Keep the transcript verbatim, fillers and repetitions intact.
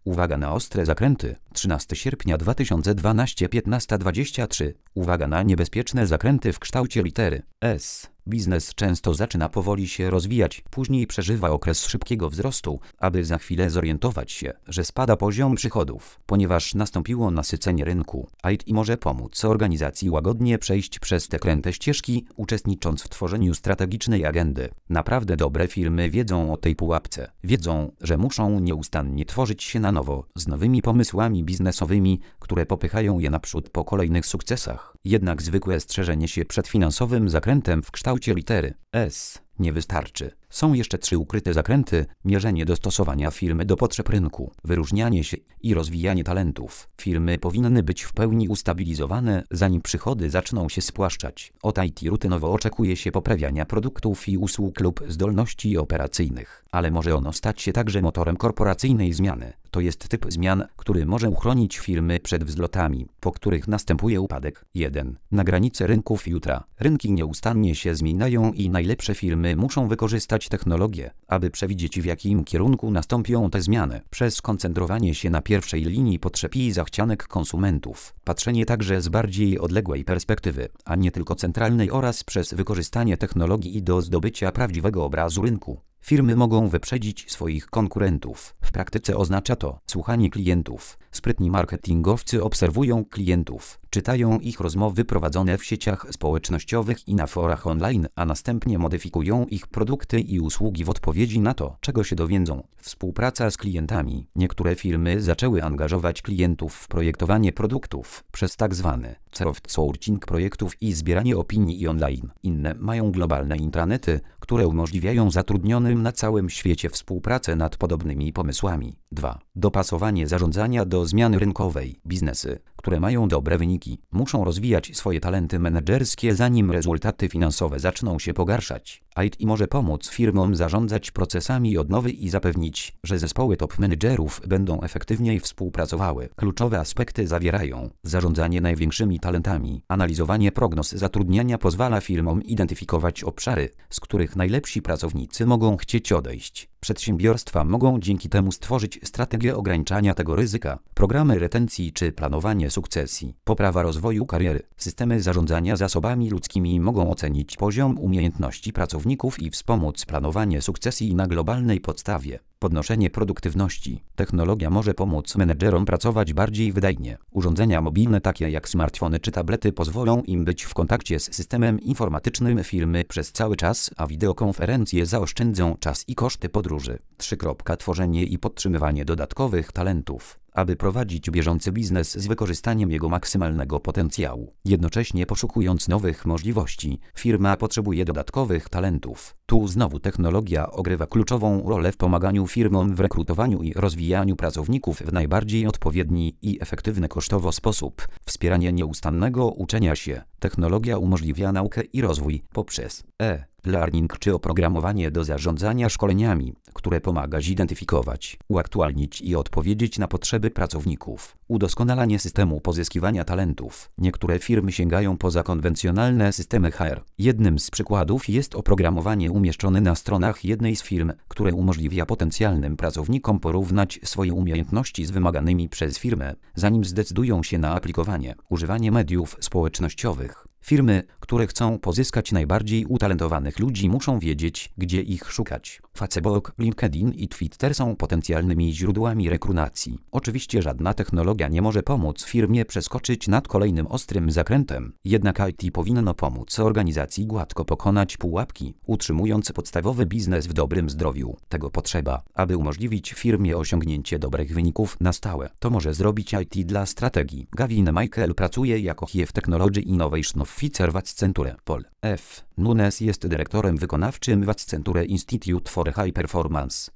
Uwaga na ostre zakręty. trzynastego sierpnia dwa tysiące dwunastego, piętnasta dwadzieścia trzy. Uwaga na niebezpieczne zakręty w kształcie litery S. Biznes często zaczyna powoli się rozwijać, później przeżywa okres szybkiego wzrostu, aby za chwilę zorientować się, że spada poziom przychodów, ponieważ nastąpiło nasycenie rynku. I T może pomóc organizacji łagodnie przejść przez te kręte ścieżki, uczestnicząc w tworzeniu strategicznej agendy. Naprawdę dobre firmy wiedzą o tej pułapce. Wiedzą, że muszą nieustannie tworzyć się na nowo, z nowymi pomysłami biznesowymi, które popychają je naprzód po kolejnych sukcesach. Jednak zwykłe strzeżenie się przed finansowym zakrętem w kształcie litery S nie wystarczy. Są jeszcze trzy ukryte zakręty: mierzenie dostosowania firmy do potrzeb rynku, wyróżnianie się i rozwijanie talentów. Firmy powinny być w pełni ustabilizowane, zanim przychody zaczną się spłaszczać. Od I T rutynowo oczekuje się poprawiania produktów i usług lub zdolności operacyjnych, ale może ono stać się także motorem korporacyjnej zmiany. To jest typ zmian, który może uchronić firmy przed wzlotami, po których następuje upadek. jeden. Na granicy rynków jutra. Rynki nieustannie się zmieniają i najlepsze firmy muszą wykorzystać technologię, aby przewidzieć, w jakim kierunku nastąpią te zmiany. Przez koncentrowanie się na pierwszej linii potrzeb i zachcianek konsumentów, patrzenie także z bardziej odległej perspektywy, a nie tylko centralnej, oraz przez wykorzystanie technologii do zdobycia prawdziwego obrazu rynku. Firmy mogą wyprzedzić swoich konkurentów. W praktyce oznacza to słuchanie klientów. Sprytni marketingowcy obserwują klientów, czytają ich rozmowy prowadzone w sieciach społecznościowych i na forach online, a następnie modyfikują ich produkty i usługi w odpowiedzi na to, czego się dowiedzą. Współpraca z klientami. Niektóre firmy zaczęły angażować klientów w projektowanie produktów przez tzw. soft sourcing projektów i zbieranie opinii online. Inne mają globalne intranety, które umożliwiają zatrudnionym na całym świecie współpracę nad podobnymi pomysłami. dwa. Dopasowanie zarządzania do zmiany rynkowej. Biznesy, które mają dobre wyniki, muszą rozwijać swoje talenty menedżerskie, zanim rezultaty finansowe zaczną się pogarszać. I T może pomóc firmom zarządzać procesami odnowy i zapewnić, że zespoły top menedżerów będą efektywniej współpracowały. Kluczowe aspekty zawierają zarządzanie największymi talentami. Analizowanie prognoz zatrudniania pozwala firmom identyfikować obszary, z których najlepsi pracownicy mogą chcieć odejść. Przedsiębiorstwa mogą dzięki temu stworzyć strategię ograniczania tego ryzyka, programy retencji czy planowanie sukcesji. Poprawa rozwoju kariery. Systemy zarządzania zasobami ludzkimi mogą ocenić poziom umiejętności pracowników i wspomóc planowanie sukcesji na globalnej podstawie. Podnoszenie produktywności. Technologia może pomóc menedżerom pracować bardziej wydajnie. Urządzenia mobilne takie jak smartfony czy tablety pozwolą im być w kontakcie z systemem informatycznym firmy przez cały czas, a wideokonferencje zaoszczędzą czas i koszty podróży. trzy. Tworzenie i podtrzymywanie dodatkowych talentów. Aby prowadzić bieżący biznes z wykorzystaniem jego maksymalnego potencjału, jednocześnie poszukując nowych możliwości, firma potrzebuje dodatkowych talentów. Tu znowu technologia ogrywa kluczową rolę w pomaganiu firmom w rekrutowaniu i rozwijaniu pracowników w najbardziej odpowiedni i efektywny kosztowo sposób. Wspieranie nieustannego uczenia się. Technologia umożliwia naukę i rozwój poprzez e-learning czy oprogramowanie do zarządzania szkoleniami, które pomaga zidentyfikować, uaktualnić i odpowiedzieć na potrzeby pracowników. Udoskonalanie systemu pozyskiwania talentów. Niektóre firmy sięgają poza konwencjonalne systemy H R. Jednym z przykładów jest oprogramowanie umieszczone na stronach jednej z firm, które umożliwia potencjalnym pracownikom porównać swoje umiejętności z wymaganymi przez firmę, zanim zdecydują się na aplikowanie. Używanie mediów społecznościowych. Firmy, które chcą pozyskać najbardziej utalentowanych ludzi, muszą wiedzieć, gdzie ich szukać. Facebook, LinkedIn i Twitter są potencjalnymi źródłami rekrutacji. Oczywiście żadna technologia nie może pomóc firmie przeskoczyć nad kolejnym ostrym zakrętem, jednak I T powinno pomóc organizacji gładko pokonać pułapki, utrzymując podstawowy biznes w dobrym zdrowiu. Tego potrzeba, aby umożliwić firmie osiągnięcie dobrych wyników na stałe. To może zrobić I T dla strategii. Gavin Michael pracuje jako Chief Technology Innovation Officer w Accenture. Paul F. Nunes jest dyrektorem wykonawczym w Accenture Institute for High Performance.